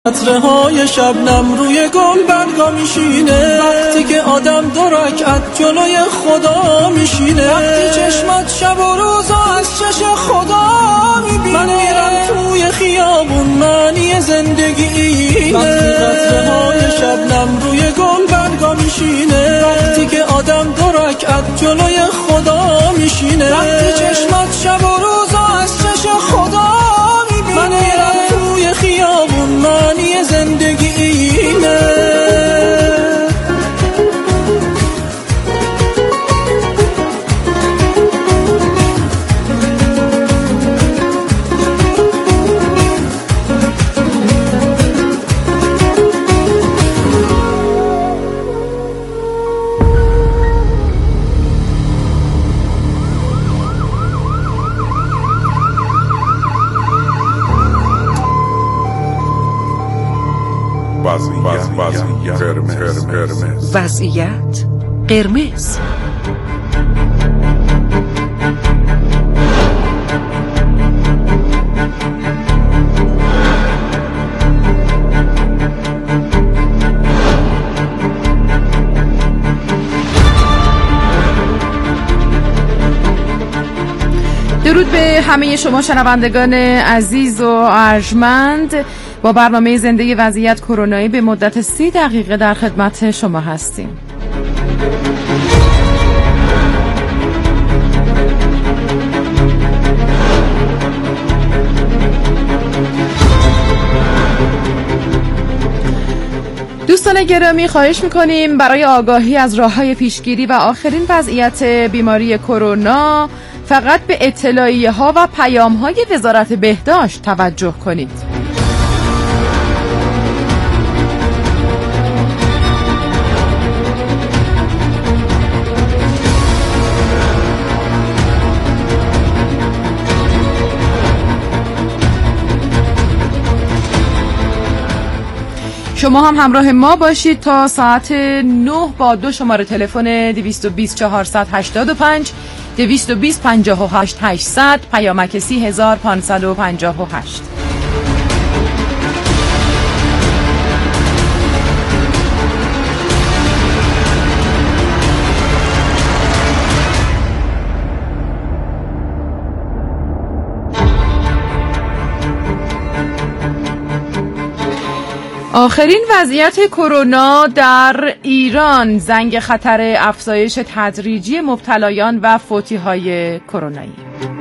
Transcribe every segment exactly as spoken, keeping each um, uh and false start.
قطره های شبنم روی گل برگا میشینه، وقتی که آدم دو رکعت جلوی خدا میشینه، وقتی چشمت شب و روزا از چش خدا میبینه، من میرم توی خیابون معنی زندگی اینه، وقتی قطره های شبنم روی گل برگا میشینه، وقتی که آدم دو رکعت جلوی خدا میشینه، وقتی چشمت شب و روزا از چش خدا میبینه، من میرم توی خیابون معنی زندگی اینه. وضعیت قرمز. وضعیت قرمز. درود به همه شما شنوندگان عزیز و ارجمند. با برنامه زنده وضعیت کرونایی به مدت سی دقیقه در خدمت شما هستیم. دوستان گرامی، خواهش میکنیم برای آگاهی از راه‌های پیشگیری و آخرین وضعیت بیماری کرونا فقط به اطلاعیه ها و پیام های وزارت بهداشت توجه کنید. شما هم همراه ما باشید تا ساعت نه با دو شماره تلفن دویست و بیست چهارصد و هشتاد و پنج، دویست و بیست پنجاه و هشت هشتصد، پیامک سی هزار و پانصد و پنجاه و هشت. آخرین وضعیت کرونا در ایران، زنگ خطر افزایش تدریجی مبتلایان و فوتی‌های کرونایی.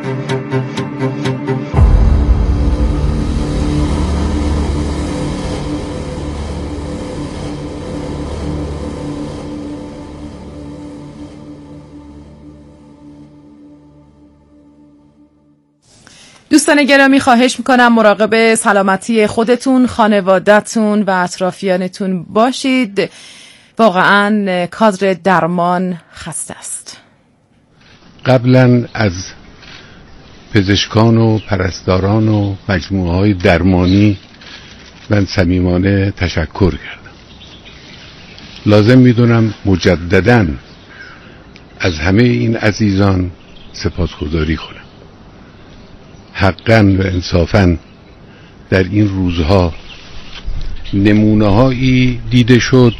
دوستان گرامی، خواهش میکنم مراقب سلامتی خودتون، خانواده‌تون و اطرافیانتون باشید. واقعا کادر درمان خسته است. قبلا از پزشکان و پرستاران و مجموعه‌های درمانی من صمیمانه تشکر کردم. لازم میدونم مجدداً از همه این عزیزان سپاسگزاری کنم. حقاً و انصافاً در این روزها نمونه‌هایی دیده شد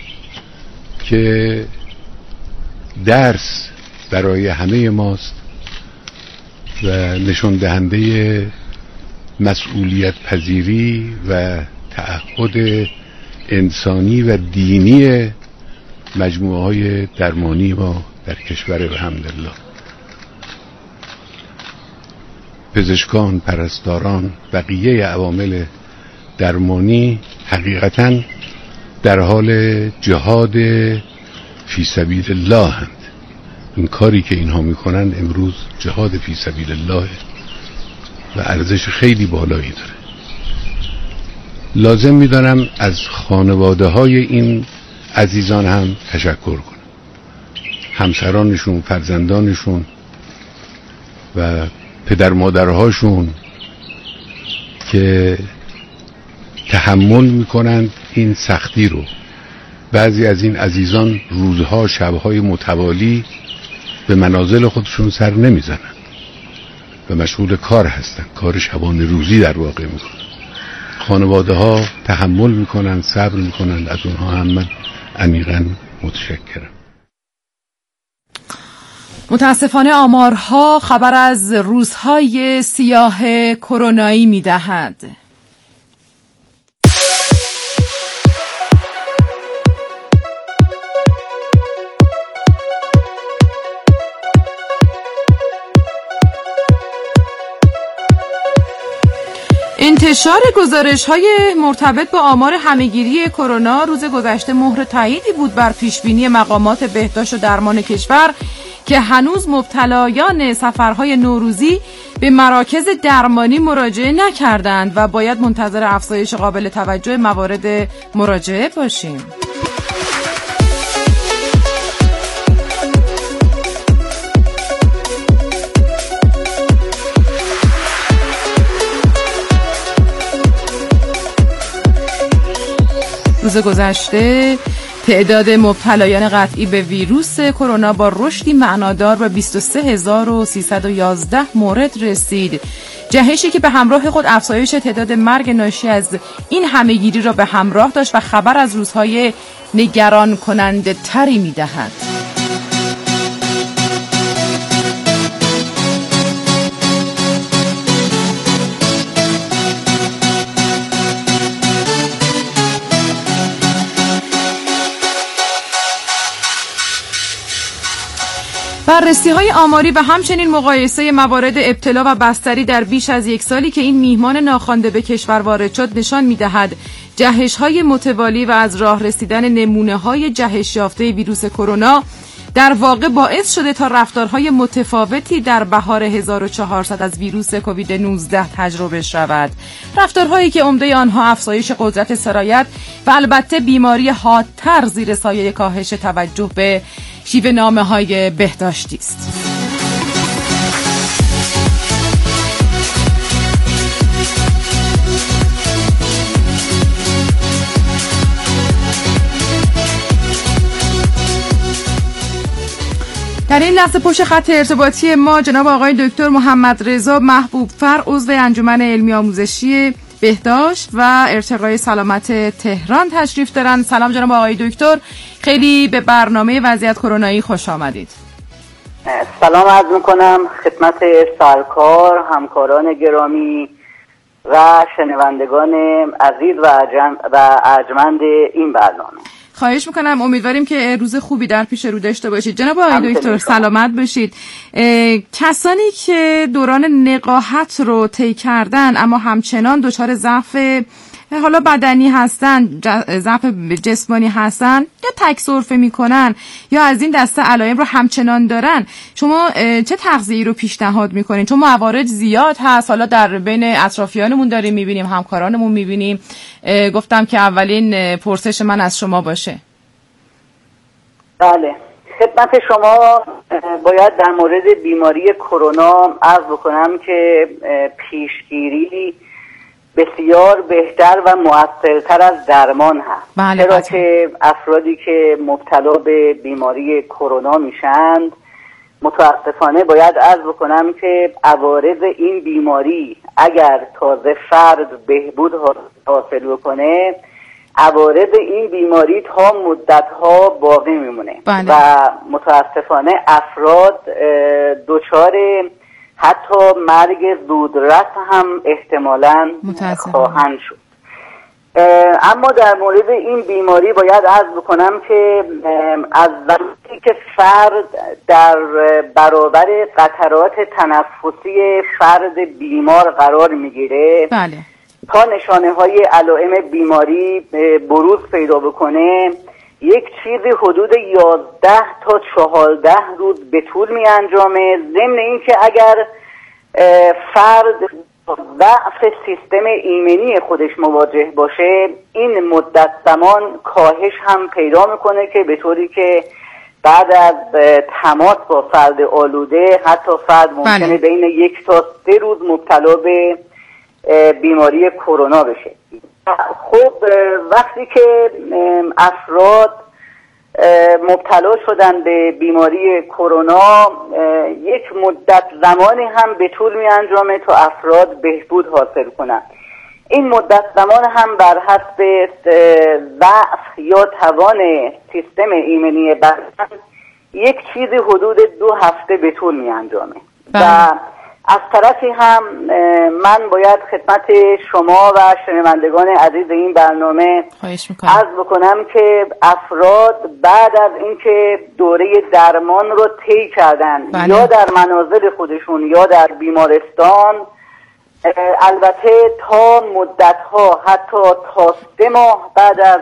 که درس برای همه ماست و نشان دهنده مسئولیت پذیری و تعهد انسانی و دینی مجموعه‌های درمانی ما در کشور الحمدلله. پزشکان، پرستاران، بقیه عوامل درمانی حقیقتاً در حال جهاد فی سبیل الله هستند. این کاری که اینها میکنن امروز جهاد فی سبیل الله و ارزش خیلی بالایی داره. لازم میدانم از خانواده های این عزیزان هم تشکر کنم، همسرانشون، فرزندانشون و پدر مادرهاشون که تحمل میکنند این سختی رو. بعضی از این عزیزان روزها شبهای متوالی به منازل خودشون سر نمیزنند و مشغول کار هستند، کار شبانه روزی در واقع میکنند. خانواده ها تحمل میکنن، صبر میکنن، از اونها هم من عمیقاً متشکرم. متاسفانه آمارها خبر از روزهای سیاه کرونایی میدهد. انتشار گزارش‌های مرتبط با آمار همه‌گیری کرونا روز گذشته مهر تاییدی بود بر پیشبینی مقامات بهداشت و درمان کشور که هنوز مبتلایان سفرهای نوروزی به مراکز درمانی مراجعه نکردند و باید منتظر افزایش قابل توجه موارد مراجعه باشیم. روز گذشته تعداد مبتلایان قطعی به ویروس کرونا با رشدی معنادار به بیست و سه هزار و سیصد و یازده مورد رسید. جهشی که به همراه خود افزایش تعداد مرگ ناشی از این همهگیری را به همراه داشت و خبر از روزهای نگران کننده تری می دهد. بررسی‌های آماری و همچنین مقایسه موارد ابتلا و بستری در بیش از یک سالی که این میهمان ناخوانده به کشور وارد شد نشان می‌دهد جهش‌های متوالی و از راه رسیدن نمونه‌های جهش یافته ویروس کرونا در واقع باعث شده تا رفتارهای متفاوتی در بهار هزار و چهارصد از ویروس کووید نوزده تجربه شود. رفتارهایی که عمده آنها افزایش قدرت سرایت و البته بیماری حادتر زیر سایه کاهش توجه به شیوه نامه‌های بهداشتی است. در این لحظه پشت خط ارتباطی ما جناب آقای دکتر محمد رضا محبوب فر، عضو انجمن علمی آموزشی بهداشت و ارتقای سلامت تهران تشریف دارند. سلام جناب آقای دکتر، خیلی به برنامه وضعیت کرونایی خوش آمدید. سلام عرض میکنم خدمت سرکار، همکاران گرامی و شنوندگان عزیز و ارجمند این برنامه. خواهش میکنم، امیدواریم که روز خوبی در پیش رو داشته باشید. جناب آقای دکتر سلامت باشید. کسانی که دوران نقاهت رو طی کردن اما همچنان دچار ضعف حالا بدنی هستن، ضعف جسمانی هستن یا تک سرفه میکنن یا از این دسته علائم رو همچنان دارن، شما چه تغذیه‌ای رو پیشنهاد میکنین؟ چون موارد زیاد هست، حالا در بین اطرافیانمون داریم میبینیم، همکارانمون میبینیم. گفتم که اولین پرسش من از شما باشه. بله، خدمت شما باید در مورد بیماری کرونا عرض بکنم که پیشگیری بسیار بهتر و مؤثرتر از درمان هست. بله، چرا که افرادی که مبتلا به بیماری کرونا میشند متاسفانه باید عرض بکنم که عوارض این بیماری اگر تازه فرد بهبود حاصل بکنه، عوارض این بیماری تا مدت‌ها باقی میمونه. بله. و متاسفانه افراد دچار حتی مرگ زودرس هم احتمالاً خواهند شد. اما در مورد این بیماری باید عرض بکنم که از وقتی که فرد در برابر قطرات تنفسی فرد بیمار قرار میگیره، بله، تا نشانه های علائم بیماری بروز پیدا بکنه، یک چیزی حدود یازده تا چهارده روز به طول می انجامه. ضمن این که اگر فرد ضعف سیستم ایمنی خودش مواجه باشه، این مدت زمان کاهش هم پیدا میکنه که به طوری که بعد از تماس با فرد آلوده حتی فرد ممکنه بله. بین یک تا سه روز مبتلا به بیماری کرونا بشه. خب وقتی که افراد مبتلا شدن به بیماری کرونا، یک مدت زمانی هم به طول می انجامه تا افراد بهبود حاصل کنن. این مدت زمان هم بر حسب ضعف یا توان سیستم ایمنی بدن یک چیزی حدود دو هفته به طول می انجامه. و از طرفی هم من باید خدمت شما و شنوندگان عزیز این برنامه عرض بکنم که افراد بعد از اینکه دوره درمان رو طی کردن بله. یا در منازل خودشون یا در بیمارستان، البته تا مدت‌ها حتی تا سه ماه بعد از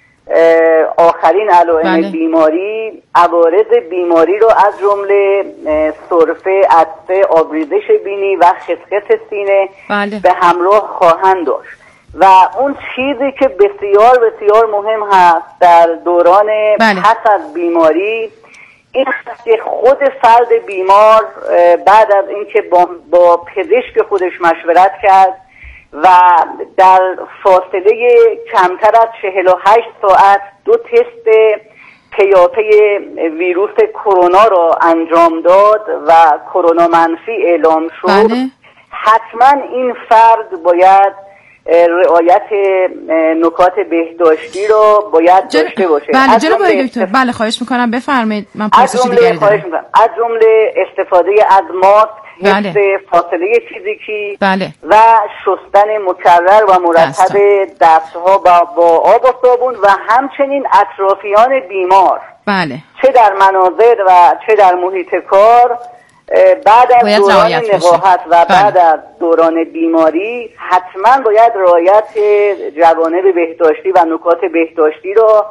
آخرین علائم بله. بیماری، عوارض بیماری رو از جمله سرفه، عطسه، آبریزش بینی و خسخس سینه بله. به همراه خواهند داشت. و اون چیزی که بسیار بسیار مهم هست در دوران بله. پس از بیماری، این هست که خود فرد بیمار بعد از اینکه با, با پزشک خودش مشورت کرد و در فاصله کمتر از چهل و هشت ساعت دو تست پیاپی ویروس کرونا را انجام داد و کرونا منفی اعلام شد بله. حتما این فرد باید رعایت نکات بهداشتی رو باید جل... داشته باشه. بله جناب آقای دکتر است... بله خواهش میکنم بفرمایید. من پرسش دیگری دارم. از جمله استفاده از ماسک، حفظ بله. فاصله فیزیکی بله. و شستن مکرر و مرتب دستها با, با آب و صابون و همچنین اطرافیان بیمار بله. چه در منازل و چه در محیط کار بعد از دوران نقاهت و بعد بله. از دوران بیماری حتما باید رعایت جوانب بهداشتی و نکات بهداشتی رو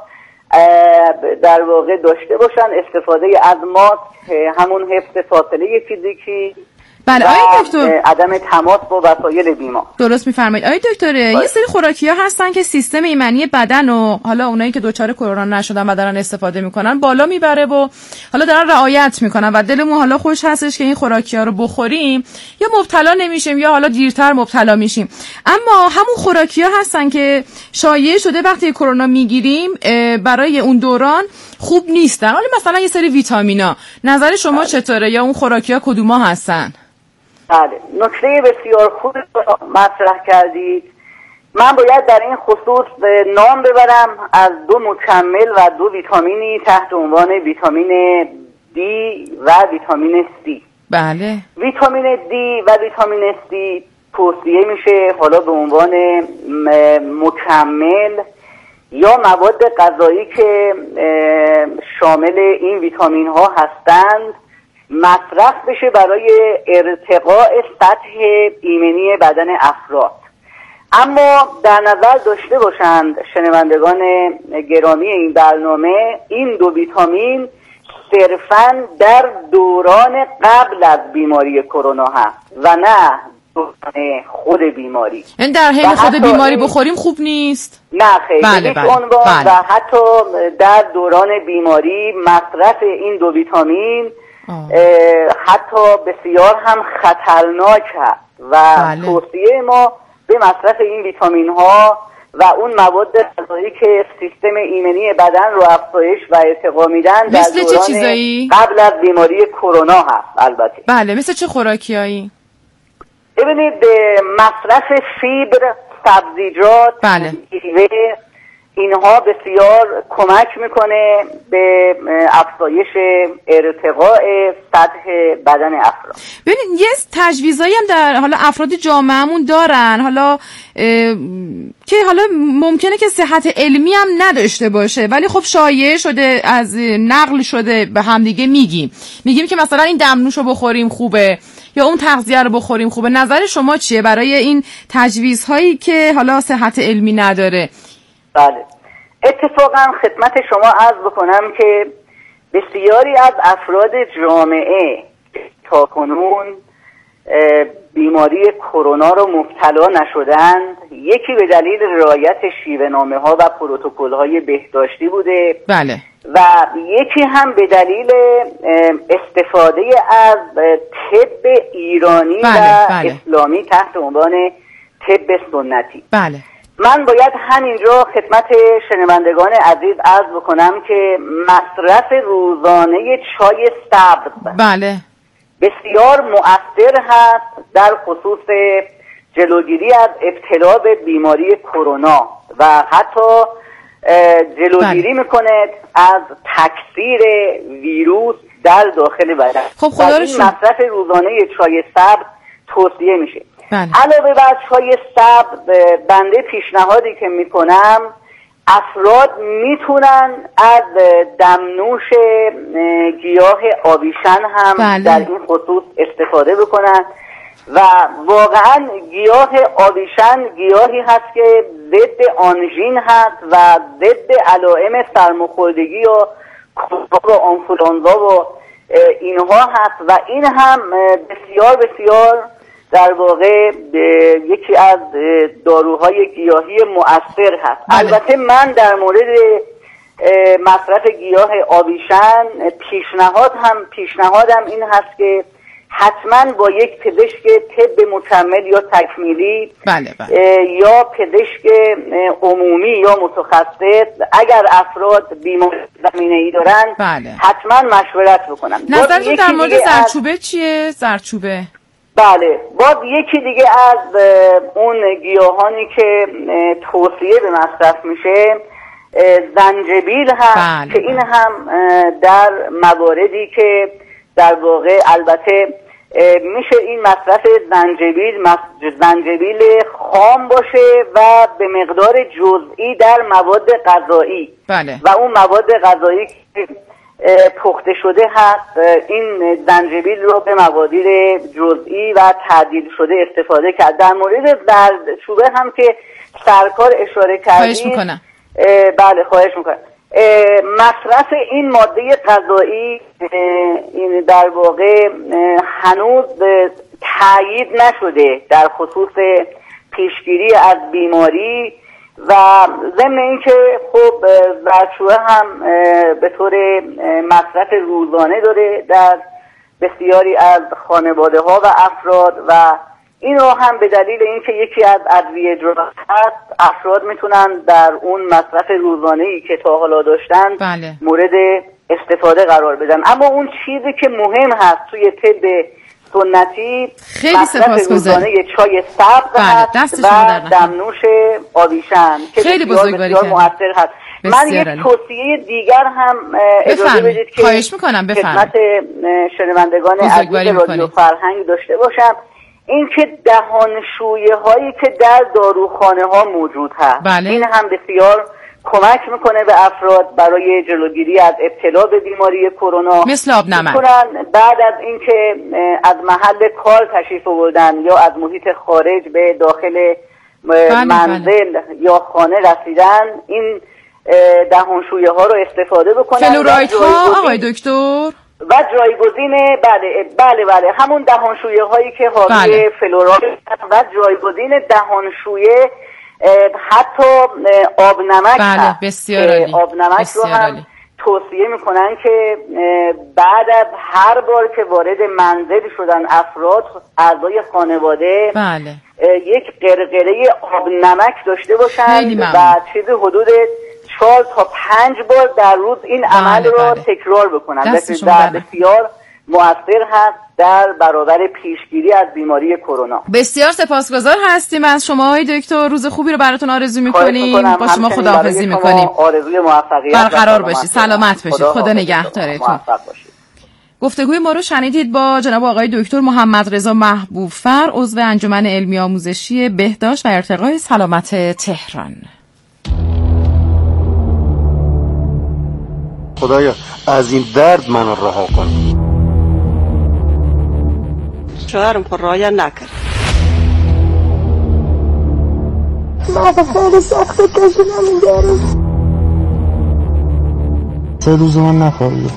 در واقع داشته باشن. استفاده از ماسک، همون حفظ فاصله فیزیکی بله. آقای دکتر عدم تماس با وسایل بیمار. درست میفرمایید. آقای دکتر یه سری خوراکی‌ها هستن که سیستم ایمنی بدن و حالا اونایی که دچار کرونا نشدن و دارن استفاده میکنن بالا میبره و حالا دارن رعایت میکنن و دلمون حالا خوش هستش که این خوراکی‌ها رو بخوریم یا مبتلا نمیشیم یا حالا دیرتر مبتلا میشیم. اما همون خوراکی‌ها هستن که شایع شده وقتی کرونا میگیریم برای اون دوران خوب نیستن. حالا مثلا یه سری ویتامینا، نظر شما چطوره یا اون خوراکی‌ها کدوما هستن؟ بله، نکته بسیار خوب مطرح کردید. من باید در این خصوص نام ببرم از دو مکمل و دو ویتامینی تحت عنوان ویتامین دی و ویتامین سی. بله. ویتامین دی و ویتامین سی توصیه میشه حالا به عنوان مکمل یا مواد غذایی که شامل این ویتامین ها هستند مصرف بشه برای ارتقاء سطح ایمنی بدن افراد. اما در نظر داشته باشند شنوندگان گرامی این برنامه، این دو ویتامین صرفاً در دوران قبل از بیماری کرونا هست و نه دوران خود بیماری. این در حین خود بیماری بخوریم خوب نیست؟ نه خیلی. بله بله. عنوان بله. و حتی در دوران بیماری مصرف این دو ویتامین حتی بسیار هم خطرناک هست و بله. توصیه ما به مصرف این ویتامین ها و اون مواد غذایی که سیستم ایمنی بدن رو افزایش و ارتقا میدن در دوران قبل از بیماری کرونا هست. البته بله. مثل چه خوراکیایی؟ ببینید مصرف فیبر، سبزیجات، بله. اینها بسیار کمک میکنه به افزایش ارتقاء سطح بدن افراد. ببینید یه تجویزایی هم در حالا افراد جامعهمون دارن حالا که حالا ممکنه که صحت علمی هم نداشته باشه ولی خب شایع شده، از نقل شده به همدیگه میگیم میگیم که مثلا این دمنوش رو بخوریم خوبه یا اون تغذیه رو بخوریم خوبه. نظر شما چیه برای این تجویزهایی که حالا صحت علمی نداره؟ بله، اتفاقا خدمت شما عرض بکنم که بسیاری از افراد جامعه تا کنون بیماری کرونا رو مبتلا نشدند. یکی به دلیل رعایت شیوه نامه ها و پروتکل های بهداشتی بوده بله. و یکی هم به دلیل استفاده از طب ایرانی بله، و بله. اسلامی تحت عنوان طب سنتی. بله. من باید همینجا خدمت شنوندگان عزیز عرض بکنم که مصرف روزانه چای سبز بله. بسیار مؤثر هست در خصوص جلوگیری از ابتلا به بیماری کرونا و حتی جلوگیری میکنه از تکثیر ویروس در داخل بدن. خب خدا رو شکر. مصرف روزانه چای سبز توصیه میشه. بله. علاوه بر چای سبز، بنده پیشنهادی که میکنم افراد میتونن از دمنوش گیاه آویشن هم بله. در این خصوص استفاده بکنن و واقعا گیاه آویشن گیاهی هست که ضد آنژین هست و ضد علائم سرماخوردگی و و آنفولانزا و اینها هست و این هم بسیار بسیار در واقع یکی از داروهای گیاهی مؤثر هست. بله. البته من در مورد مصرف گیاه آویشن پیشنهاد هم پیشنهادم این هست که حتما با یک پزشک طب مکمل یا تکمیلی بله بله. یا پزشک عمومی یا متخصص اگر افراد بیماری زمینه‌ای دارن بله. حتما مشورت بکنن. نظرتون در مورد زردچوبه از... چیه؟ زردچوبه بله باز یکی دیگه از اون گیاهانی که توصیه به مصرف میشه زنجبیل هست بله. که این هم در مواردی که در واقع البته میشه این مصرف زنجبیل زنجبیل خام باشه و به مقدار جزئی در مواد غذایی بله. و اون مواد غذایی که پخته شده هست این زنجبیل رو به مقادیر جزئی و تعدیل شده استفاده کرد. در مورد زردچوبه هم که سرکار اشاره کردید خواهش میکنم. بله خواهش میکنم. مصرف این ماده غذایی این در واقع هنوز تایید نشده در خصوص پیشگیری از بیماری و ضمن اینکه خب زردچوبه هم به طور مصرف روزانه داره در بسیاری از خانواده ها و افراد و این رو هم به دلیل اینکه یکی از ادویه جرات هست افراد میتونن در اون مصرف روزانه‌ای که تا حالا داشتن بله. مورد استفاده قرار بدن. اما اون چیزی که مهم هست توی طب سنتی خیلی سپاسگزارم چای سبز بله. هست و دمنوش آویشن که خیلی بزرگواری بسیار مؤثر هست. من یک توصیه دیگر هم اجازه بدید که خواهش میکنم بفرمایید خدمت شنوندگان عزیز رادیو فرهنگ داشته باشم. این که دهانشویه هایی که در داروخانه ها موجود هست بله. این هم بسیار کمک میکنه به افراد برای جلوگیری از ابتلا به بیماری کرونا. مثل آب نمک بعد از اینکه از محل کار تشریف آوردن یا از محیط خارج به داخل بله منزل بله. یا خانه رسیدن این دهانشویه ها رو استفاده بکنن. فلورایت ها آقای دکتر و جایگزین بله بله بله همون دهانشویه هایی که حاوی بله. فلورایت و جایگزین دهانشویه حتی آب نمک بله هست. بسیار عالی. آب نمک بسیار رو هم عالی. توصیه میکنن که بعد از هر بار که وارد منزل شدن افراد اعضای خانواده بله. یک قرقره آب نمک داشته باشن و چیزی حدود چهار تا پنج بار در روز این بله عمل رو بله. تکرار بکنن. بسیار مؤثر هست در برابر پیشگیری از بیماری کرونا. بسیار سپاسگزار هستیم از شما آقای دکتر. روز خوبی رو براتون آرزو می‌کنیم. با شما خداحافظی می‌کنیم. آرزوی موفقیت برقرار باشید. سلامت باشید. خدا نگهدارتون. گفتگوی ما رو شنیدید با جناب آقای دکتر محمد رضا محبوب‌فر، عضو انجمن علمی آموزشی بهداشت و ارتقای سلامت تهران. خدایا از این درد منو رها کن. شوهرم پر رعایت نکرد. من خیلی سخته کشیدم این درد. سه روز من نخوابیدم.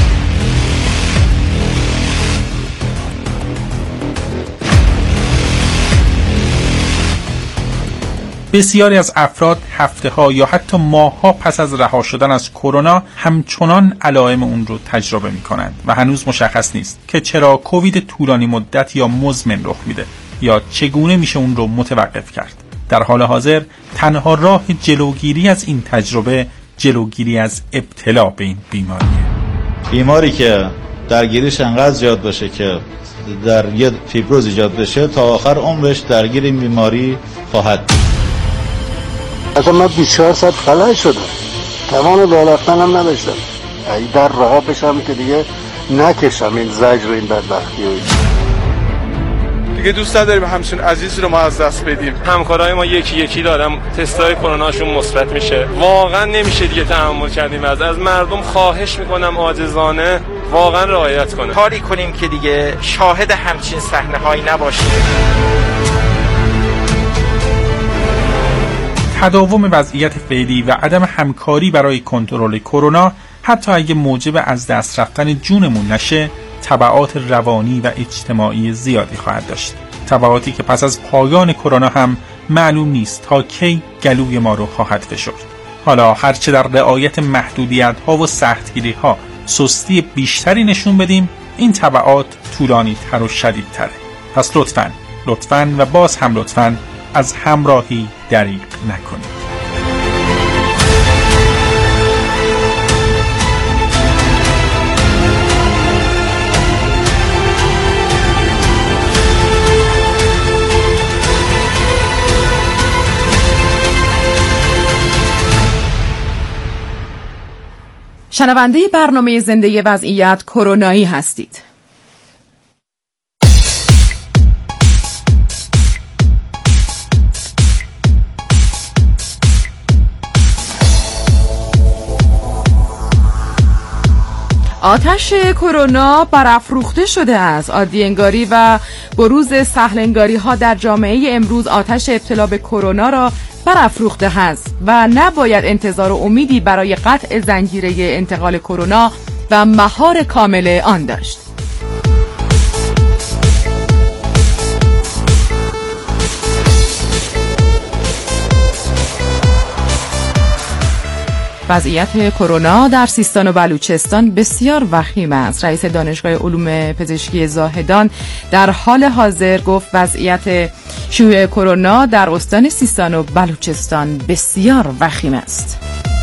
بسیاری از افراد هفته‌ها یا حتی ماه‌ها پس از رها شدن از کرونا همچنان علائم اون رو تجربه می‌کنند و هنوز مشخص نیست که چرا کووید طولانی مدت یا مزمن رخ میده یا چگونه میشه اون رو متوقف کرد. در حال حاضر تنها راه جلوگیری از این تجربه جلوگیری از ابتلا به این بیماریه. بیماری که درگیریش انقدر زیاد باشه که در یه فیبروز ایجاد بشه تا آخر عمرش درگیر این بیماری خواهد بود. اصلا من بیست و چهار ساعت خلای شدم، توان راه رفتن هم نداشتم. ای در راه بشم که دیگه نکشم این زجر و این بدبختی و دیگه دوست نداریم همچین عزیز رو ما از دست بدیم. همکارای ما یکی یکی دارن تستای کروناشون مثبت میشه. واقعا نمیشه دیگه تحمل کردیم. از از مردم خواهش میکنم عاجزانه واقعا رعایت کنه. کاری کنیم که دیگه شاهد همچین صحنه‌هایی نباشیم. تداوم وضعیت فعلی و عدم همکاری برای کنترل کرونا حتی اگه موجب از دست رفتن جونمون نشه، تبعات روانی و اجتماعی زیادی خواهد داشت. تبعاتی که پس از پایان کرونا هم معلوم نیست تا کی گلوی ما رو خواهد فشرد. حالا هرچه در رعایت محدودیت‌ها و سختگیری‌ها سستی بیشتری نشون بدیم، این تبعات طولانی تر و شدید تره. پس لطفاً لطفاً و باز هم لطفاً از همراهی دریغ نکنید. شنونده برنامه زنده وضعیت کرونایی هستید. آتش کرونا برافروخته شده است. عادی انگاری و بروز سهل انگاری ها در جامعه امروز آتش ابتلا به کرونا را برافروخته است و نباید انتظار و امیدی برای قطع زنجیره انتقال کرونا و مهار کامل آن داشت. وضعیت کرونا در سیستان و بلوچستان بسیار وخیم است. رئیس دانشگاه علوم پزشکی زاهدان در حال حاضر گفت وضعیت شیوع کرونا در استان سیستان و بلوچستان بسیار وخیم است.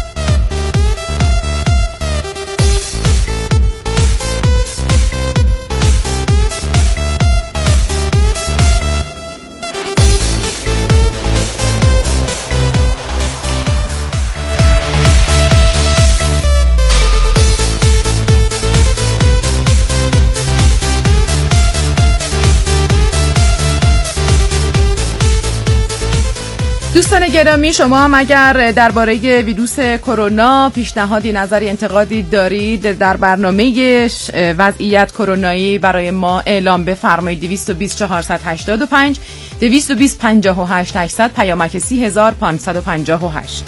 دوستان گرامی، شما هم اگر درباره ویروس کرونا پیشنهادی، نظری، انتقادی دارید در برنامه وضعیت کرونایی برای ما اعلام بفرمایید. دویست و بیست چهارصد و هشتاد و پنج دویست و بیست پنجاه و هشت هشتصد پیامک سی هزار و پانصد و پنجاه و هشت.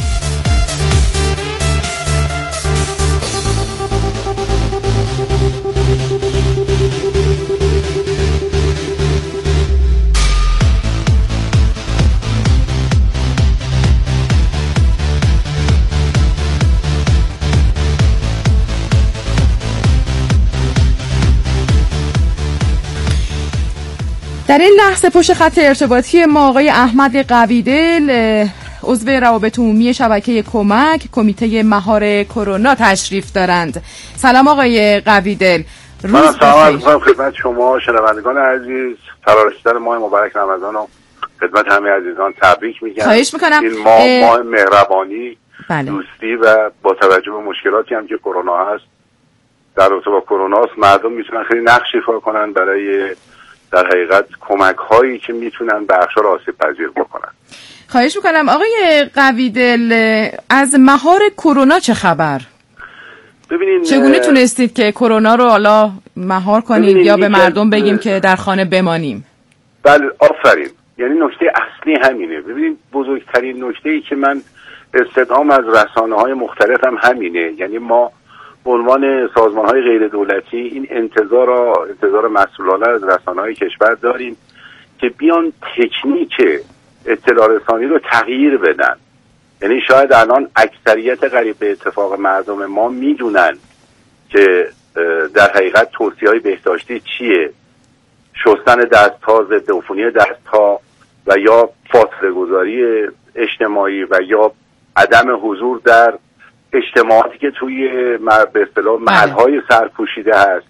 در این لحظه پشت خط ارتباطی ما آقای احمد قویدل، عضو روابط عمومی شبکه کمک، کمیته مهار کرونا تشریف دارند. سلام آقای قویدل. من سلام می‌کنم خدمت شما شنوندگان عزیز. فرارسیدن ماه مبارک رمضان رو خدمت همه عزیزان تبریک میگم. خواهش میکنم. این ماه اه... ماه مهربانی، بله. دوستی و با توجه به مشکلاتی هم که کرونا هست در رابطه با کرونا است، مردم میتونن خیلی نقش ایفا کنن برای در حقیقت کمک هایی که میتونن به اقشار آسیب پذیر بکنن. خواهش میکنم آقای قویدل، از مهار کرونا چه خبر؟ ببینین چگونه تونستید که کرونا رو حالا مهار کنید یا به مردم بگیم که در خانه بمانیم؟ بله آفرین. یعنی نکته اصلی همینه. ببینید بزرگترین نکته ای که من استدعام از رسانه های مختلف هم همینه. یعنی ما به عنوان سازمان های غیر دولتی این انتظار را انتظار مسئولانه از رسانه های کشور داریم که بیان تکنیک اطلاع رسانی رو تغییر بدن. یعنی شاید الان اکثریت قریب به اتفاق مردم ما میدونن که در حقیقت توصیه های بهداشتی چیه، شستن دست‌ها، ضد عفونی دست‌ها و یا فاصله گذاری اجتماعی و یا عدم حضور در اجتماعاتی که توی به اصطلاح محل‌های سرپوشیده هست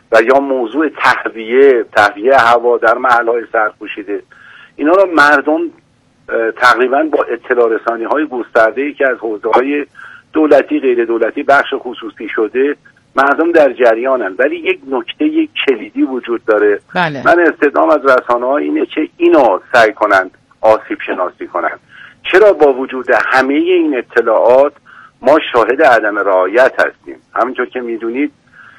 و یا موضوع تهویه تهویه هوا در محل‌های سرپوشیده، اینا رو مردم تقریبا با اطلاع رسانی های گسترده‌ای که از حوزه‌های دولتی غیر دولتی بخش خصوصی شده مردم در جریانن. ولی یک نکته یک کلیدی وجود داره. بله. من استدعام از رسانه‌ها اینه که اینو سعی کنند آسیب شناسی کنند. چرا با وجود همه این اطلاعات ما شاهد عدم رعایت هستیم؟ همونطور که میدونید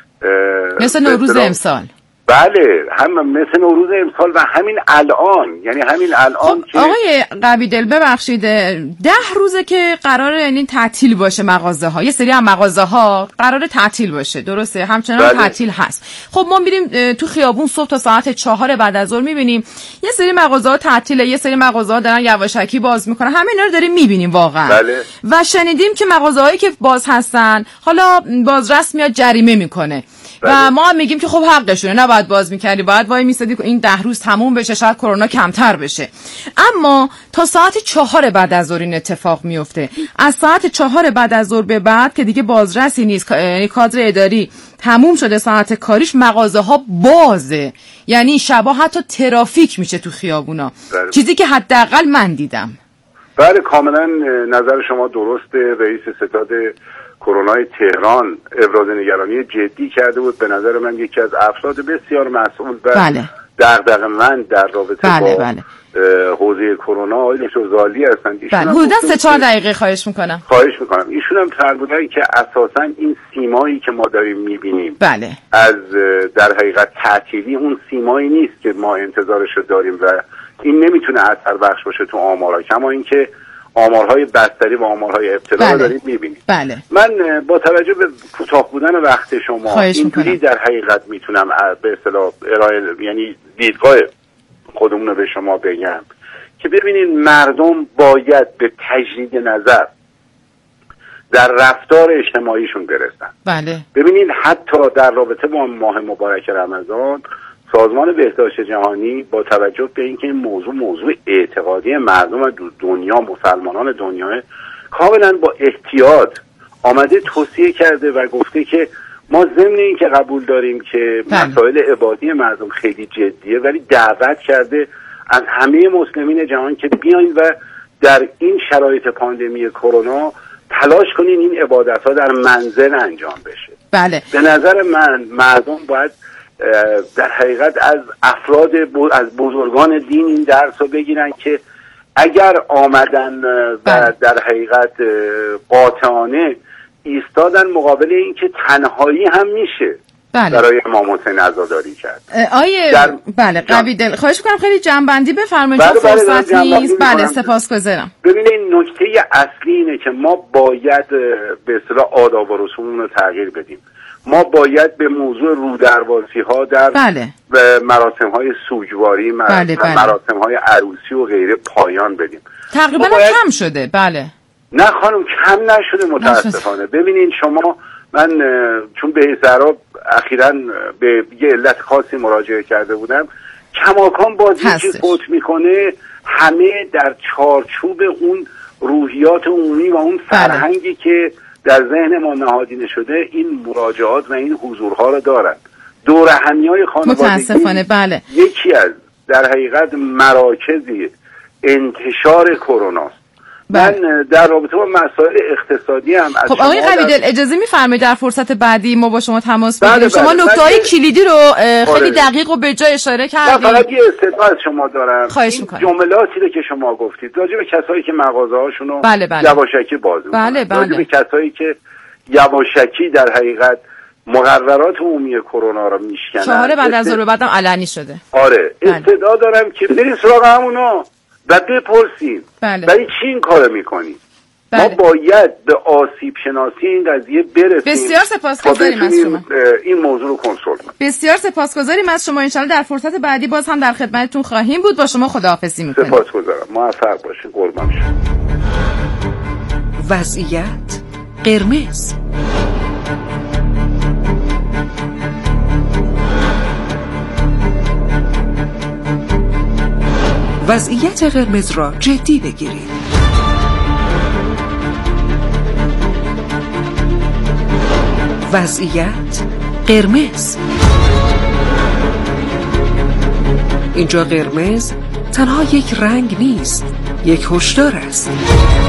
مثل نوروز امسال. بله، هم مثل نوروز امسال و همین الان، یعنی همین الان خب که آقای قویدل ببخشید ده روزه که قراره یعنی تعطیل باشه مغازه ها، یه سری از مغازه ها قراره تعطیل باشه، درسته؟ همچنان بله. تعطیل هست. خب ما میریم تو خیابون صبح تا ساعت چهار بعد از ظهر میبینیم یه سری مغازه ها تعطیله، یه سری مغازه ها دارن یواشکی باز میکنن، همه اینا رو داریم میبینیم واقعا. بله. و شنیدیم که مغازه هایی که باز هستن حالا بازرس میاد جریمه میکنه. بله. و ما هم میگیم که خب حقشونه، نباید باز میکردی، باید وای میسادی که این ده روز تموم بشه، شاید کرونا کمتر بشه. اما تا ساعت چهار بعد از ظهر این اتفاق میفته. از ساعت چهار بعد از ظهر به بعد که دیگه بازرسی نیست، یعنی کادر اداری تموم شده ساعت کاریش، مغازه ها بازه، یعنی شبا حتی ترافیک میشه تو خیابونا. بله. چیزی که حداقل من دیدم. بله کاملا نظر شما درسته. رئیس ستاد کرونای تهران ابراز نگرانی جدی کرده بود. به نظر من یکی از افراد بسیار مسئول و بله. دغدغه‌مند در رابطه بله، با بله. حوزه کرونا آقای دکتر زالی هستند. بله حدودا سه چهار دقیقه خواهش میکنم. خواهش میکنم. ایشون هم فرمودن که اساسا این سیمایی که ما داریم میبینیم بله. از در حقیقت تعطیلی اون سیمایی نیست که ما انتظارش رو داریم و این نمیتونه اثر بخش باشه تو آمارها، کما اینکه آمارهای بستری و آمارهای ابتلا رو دارید میبینید. بله. من با توجه به کوتاه بودن وقت شما اینجوری در حقیقت میتونم به اصطلاح ارائه یعنی دیدگاه خودمون رو به شما بگم که ببینید مردم باید به تجدید نظر در رفتار اجتماعیشون برسن. بله. ببینید حتی در رابطه با ماه مبارک رمضان سازمان بهداشت جهانی با توجه به اینکه این موضوع موضوع اعتقادی مردم دنیا، مسلمانان دنیا، کاملا با احتیاط آمده توصیه کرده و گفته که ما ضمن این که قبول داریم که مسائل عبادی مردم خیلی جدیه، ولی دعوت کرده از همه مسلمین جهان که بیاین و در این شرایط پاندمی کرونا تلاش کنین این عبادت ها در منزل انجام بشه. بله. به نظر من مردم باید در حقیقت از افراد از بزرگان دین این درس رو بگیرن که اگر آمدن و در حقیقت قاطعانه ایستادن مقابل این که تنهایی هم میشه بله. برای امام حسین عزاداری کرد. آیه در... بله قویدل خواهش میکنم خیلی جنبندی بفرمایید چون بله فرصت بله نیست. بله سپاسگزارم. ببینید نکته اصلی اینه که ما باید به اصطلاح آداب و رسوم رو تغییر بدیم. ما باید به موضوع رودربازی ها در بله. مراسم های سوگواری، بله بله. مراسم های عروسی و غیره پایان بدیم. تقریبا باید... کم شده. بله نه خانم کم نشده متاسفانه. ببینید شما من چون به زرا اخیراً به یه علت خاصی مراجعه کرده بودم، کماکان باز یه چیز فوت میکنه همه در چارچوب اون روحیات عمومی و اون فرهنگی بله. که در ذهن ما نهادینه شده این مراجعات و این حضورها رو دارن. دور همیای خانوادگی متاسفانه بله. یکی از در حقیقت مراکزی انتشار کرونا. من در رابطه با مسائل اقتصادی هم از خب آقای قویدل اجازه می‌فرمایید در فرصت بعدی ما با شما تماس بگیریم؟ بله شما بله نکته‌های کلیدی رو خیلی دقیق و به جای اشاره کردید. من فقط یه استدعا از شما دارم. خواهش می‌کنم. جملاتی رو که شما گفتید راجع به کسایی که مغازه‌هاشون رو بله بله. یواشکی باز می‌کنن. بله بله. راجع به کسایی که یواشکی در حقیقت مقررات عمومی کرونا رو میشکنن. چهار بعد از ظهر بعدم علنی شده. آره بله. استدعا دارم که برید سراغ همونا و بپرسید. بله. برای چی این کارو می‌کنید؟ بله. ما باید به آسیب شناسی این قضیه برسیم. بسیار سپاسگزاریم از شما. این موضوع رو کنترل کنیم. بسیار سپاسگزاریم از شما. ان شاءالله در فرصت بعدی باز هم در خدمتتون خواهیم بود. با شما خداحافظی می‌کنیم. سپاسگزارم. موفق باشین. قربان شما. وضعیت قرمز. وضعیت قرمز را جدی بگیرید. وضعیت قرمز. اینجا قرمز تنها یک رنگ نیست، یک هشدار است.